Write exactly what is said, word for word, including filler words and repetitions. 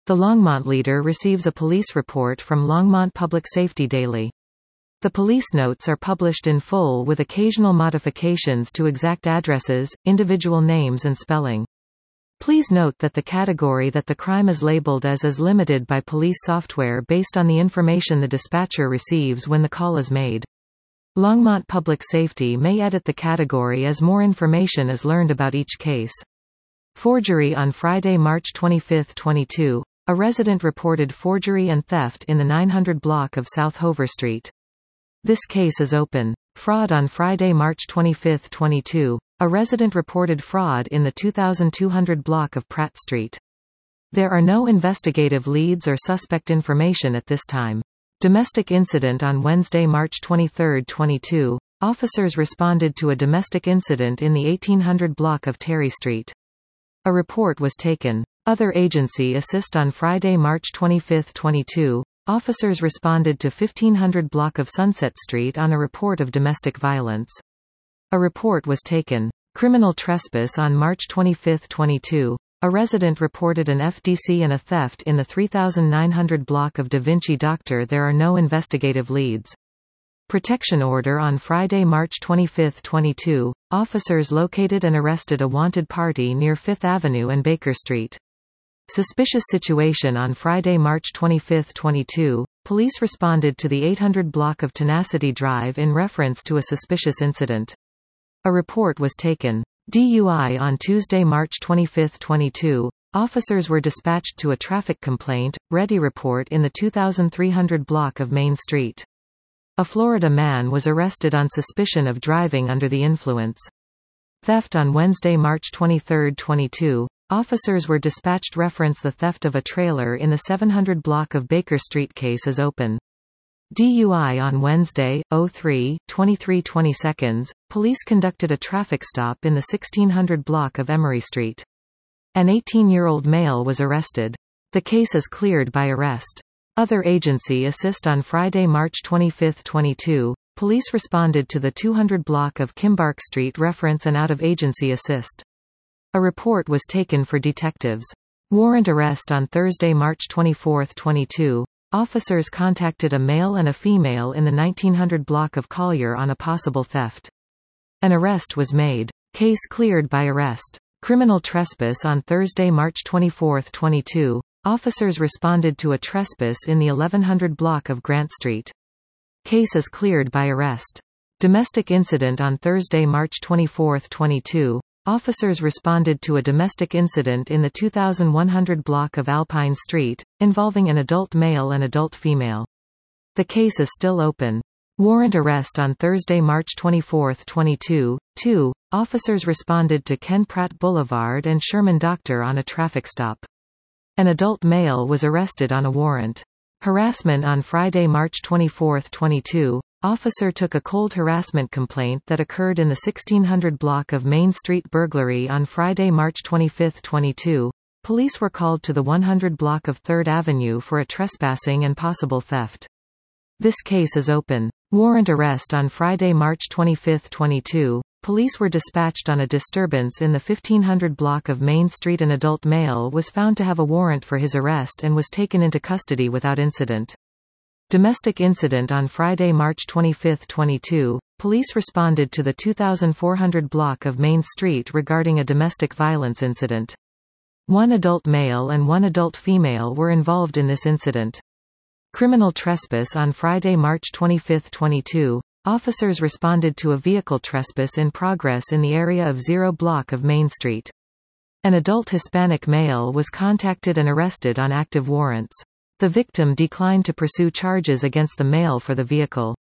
The Longmont Leader receives a police report from Longmont Public Safety Daily. The police notes are published in full with occasional modifications to exact addresses, individual names and spelling. Please note that the category that the crime is labeled as is limited by police software based on the information the dispatcher receives when the call is made. Longmont Public Safety may edit the category as more information is learned about each case. Forgery on Friday, March twenty-fifth, twenty-two. A resident reported forgery and theft in the nine hundred block of South Hover Street. This case is open. Fraud on Friday, March twenty-fifth, twenty-two. A resident reported fraud in the two thousand two hundred block of Pratt Street. There are no investigative leads or suspect information at this time. Domestic incident on Wednesday, March twenty-third, twenty-two. Officers responded to a domestic incident in the eighteen hundred block of Terry Street. A report was taken. Other agency assist on Friday, March twenty-fifth, twenty-two. Officers responded to fifteen hundred block of Sunset Street on a report of domestic violence. A report was taken. Criminal trespass on March twenty-fifth, twenty-two. A resident reported an F D C and a theft in the three thousand nine hundred block of Da Vinci Doctor. There are no investigative leads. Protection order on Friday, March twenty-fifth, twenty-two. Officers located and arrested a wanted party near Fifth Avenue and Baker Street. Suspicious situation on Friday, March twenty-fifth, twenty-two. Police responded to the eight hundred block of Tenacity Drive in reference to a suspicious incident. A report was taken. D U I on Tuesday, March twenty-fifth, twenty-two. Officers were dispatched to a traffic complaint, ready report in the two thousand three hundred block of Main Street. A Florida man was arrested on suspicion of driving under the influence. Theft on Wednesday, March twenty-third, twenty-two. Officers were dispatched reference the theft of a trailer in the seven hundred block of Baker Street. Case is open. D U I on Wednesday, oh three, twenty-three twenty seconds. Police conducted a traffic stop in the sixteen hundred block of Emery Street. An eighteen-year-old male was arrested. The case is cleared by arrest. Other agency assist on Friday, March twenty-fifth, twenty-two. Police responded to the two hundred block of Kimbark Street reference and out of agency assist. A report was taken for detectives. Warrant arrest on Thursday, March twenty-fourth, twenty-two. Officers contacted a male and a female in the nineteen hundred block of Collier on a possible theft. An arrest was made. Case cleared by arrest. Criminal trespass on Thursday, March twenty-fourth, twenty-two. Officers responded to a trespass in the eleven hundred block of Grant Street. Case is cleared by arrest. Domestic incident on Thursday, March twenty-fourth, twenty-two. Officers responded to a domestic incident in the two thousand one hundred block of Alpine Street, involving an adult male and adult female. The case is still open. Warrant arrest on Thursday, March twenty-fourth, twenty-two. two. Officers responded to Ken Pratt Boulevard and Sherman Doctor on a traffic stop. An adult male was arrested on a warrant. Harassment on Friday, March twenty-fourth, twenty-two. Officer took a cold harassment complaint that occurred in the sixteen hundred block of Main Street. Burglary on Friday, March twenty-fifth, twenty-two. Police were called to the one hundred block of third Avenue for a trespassing and possible theft. This case is open. Warrant arrest on Friday, March twenty-fifth, twenty-two. Police were dispatched on a disturbance in the fifteen hundred block of Main Street. An adult male was found to have a warrant for his arrest and was taken into custody without incident. Domestic incident on Friday, March twenty-fifth, twenty-two. Police responded to the two thousand four hundred block of Main Street regarding a domestic violence incident. One adult male and one adult female were involved in this incident. Criminal trespass on Friday, March twenty-fifth, twenty-two. Officers responded to a vehicle trespass in progress in the area of zero block of Main Street. An adult Hispanic male was contacted and arrested on active warrants. The victim declined to pursue charges against the male for the vehicle.